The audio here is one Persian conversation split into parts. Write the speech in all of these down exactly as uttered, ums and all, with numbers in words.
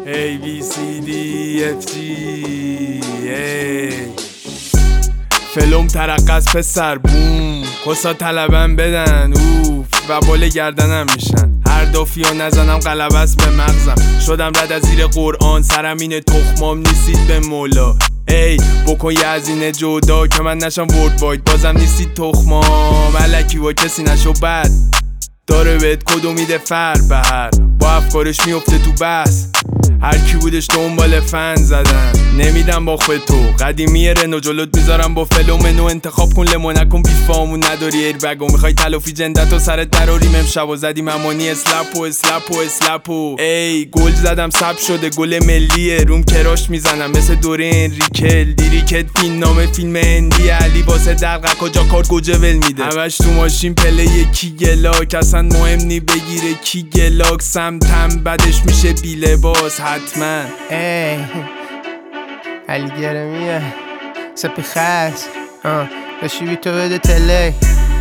A B C D F G ای فلوم ترقص پسر بوم کسا طلبم بدن اوف و بال گردنم میشن هر دافیو نزنم قلبست به مغزم شدم رد از زیر قرآن سرم اینه تخمام نیستید به مولا ای بکن یه هزینه جدا که من نشم ورد واید بازم نیستید تخمام الکی با کسی نشو بد داره بهت کدو میده فر به هر با افکارش میفته تو بس هر کی بودش دنبال فن زدن نمیدم باخ به تو قدیمی رنو جلوت میذارم با فلومنو انتخاب کن لمو نکن بیفامون نداری ایر بگو میخوای تلافی جندت و سرت دراریم امشب و زدیم امانی اسلپ و اسلپ و اسلپ و ای گل زدم سب شده گل ملیه روم کراش میزنم مثل دوره انریکل دیریکت فیلم نامه فیلم هندی علی واسه دلقک و جاکارد گوجه ول میده همش تو ماشین پله یکی گلاک اصلا مهم نی بگیره کی گلاک سمتم بدش میشه بی لباس حتما ای علی گرمیه سپی خس داشتی بی تو بده تلک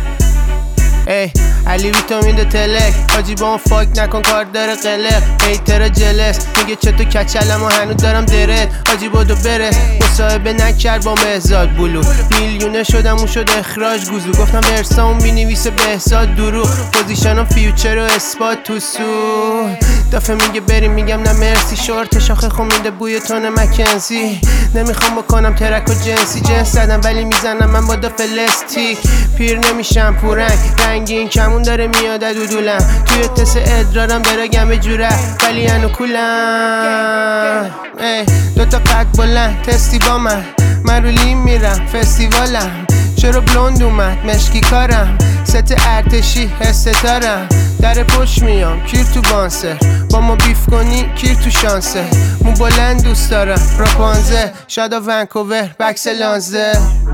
ای علی ویتامین ده تلک حاجی با اون فاک نکن کار داره قلق هیتر جلس میگه چطور کچلم و هنوز دارم درت حاجی بودو برس مصاحبه نکرد با مهزاد بلو میلیونه شدم اون شد اخراج گوزو گفتم ارسام بینویسه بهزاد دروغ پوزیشنم فیوچر و اثبات تو سو دفعه میگه بریم میگم نه مرسی شورت شاخه خون میده بوی تون مکنزی نمیخوام بکنم ترک و جنسی جنس زدم ولی میزنم من با دا فلستیک پیر نمیشم پورنگ رنگین کمون داره میاد دودولم توی تس ادرارم داره گمه جوره ولی انو کولم ای دوتا قد بلند تستی با من من رو لیم میرم فستیوالم چرا بلوند اومد مشکی کارم ست ارتشی هستتارم در پشت میام کیر تو بانسر با ما بیف کنی کیر تو شانسه مو بلند دوست دارم راپانزه شادا ونکوور بکس لانزه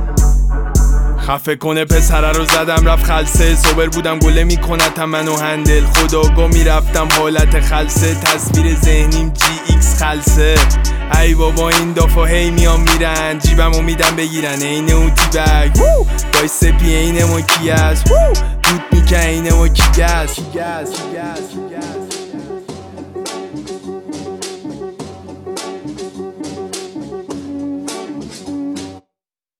خفه کنه پسره رو زدم رفت خلصه صبر بودم گله میکنتم منو هندل خداگاه میرفتم حالت خلصه تصویر ذهنیم جی ایکس خلصه ای بابا این دافا هی میام میرن جیبمو میدم بگیرن این اون تی بگ دای سپی این ما کی است دود میکن این ما کی گست